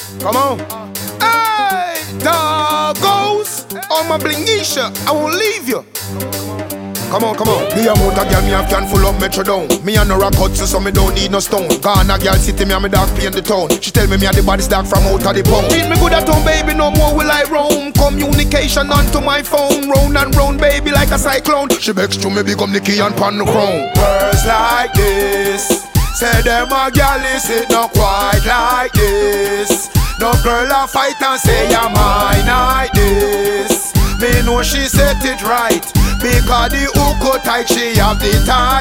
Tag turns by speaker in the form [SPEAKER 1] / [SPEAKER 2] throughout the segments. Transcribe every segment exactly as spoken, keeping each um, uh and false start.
[SPEAKER 1] Come on. Hey, doggos. Oh, my blingisha, I won't leave you. Come on, come on. Me a motor girl, me a can full up metro down. Me a no rock hut, so me don't need no stone. Ghana girl city, me a me dog play in the town. She tell me me a the baddest dog from out of the pound. Treat me good at home, baby, no more will I roam. Communication onto my phone, round and round, baby, like a cyclone. She begs to me become the key and pan the crown. Words like this, say them a girl is it not quite like this. No girl a fight and say you're mine like this. Me know she set it right, because the hook tight, she have the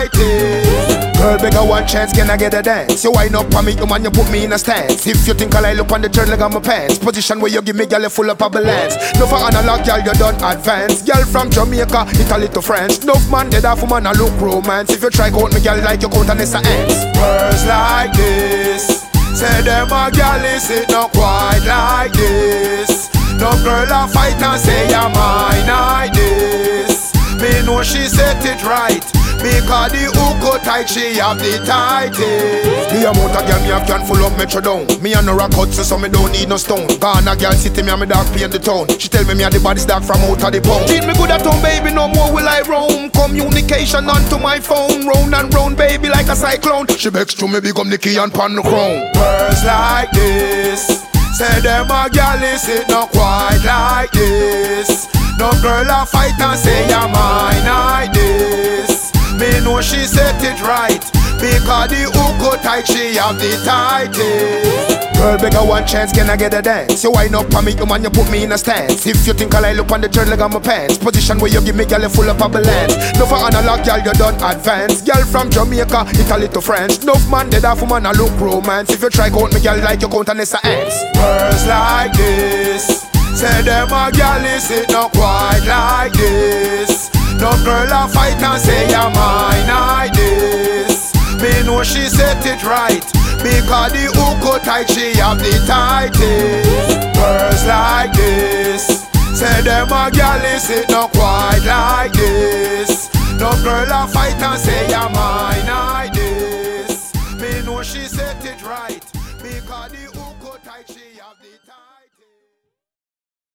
[SPEAKER 1] tightest. Girl, beg her one chance, can I get a dance? You wind up on me, you man, you put me in a stance. If you think I look on the turn like I'm a pants, position where you give me, girl, you full up of balance. No for analog, girl, you done advance. Girl from Jamaica, Italy to France. No man dead off, woman, I look romance. If you try count me, girl, like you count and it's a ants. Words like this, say them a girl, is it not quite like this. No girl a fight and say you're mine like this. Me know she set it right, because the hook tight, she have the tightest. Me a motor girl, me a can full up metro down. Me a no rock hut, so me don't need no stone. Ghana girl city, me a me dog play in the town. She tell me me a the baddest dog from out of the pound. Treat me good at home, baby, no more will I roam. Communication onto my phone, round and round, baby, like a cyclone. She begs to me become the key and pan the crown. Words like this, say them a girl is it not quite like this. No girl a fight and say you're mine like this. Me know she set it right, because the hook tight, she have the tightest. Girl, beg her one chance, can I get a dance? You wind up on me, you man, you put me in a stance. If you think I look on the turn like I'm a pants, position where you give me, girl, you full up of balance. No for analog, girl, you done advance. Girl from Jamaica, Italy to France. No man dead off, woman, I look romance. If you try count me, girl, like you count and it's a ants. Words like this, say them a girl, is it not quite like this. No girl a fight and say you're mine like this. Me know she set it right, because the hook tight, she have the tightest. Words like this, say them a girl, is it not quite like this. No girl a fight and say you're mine.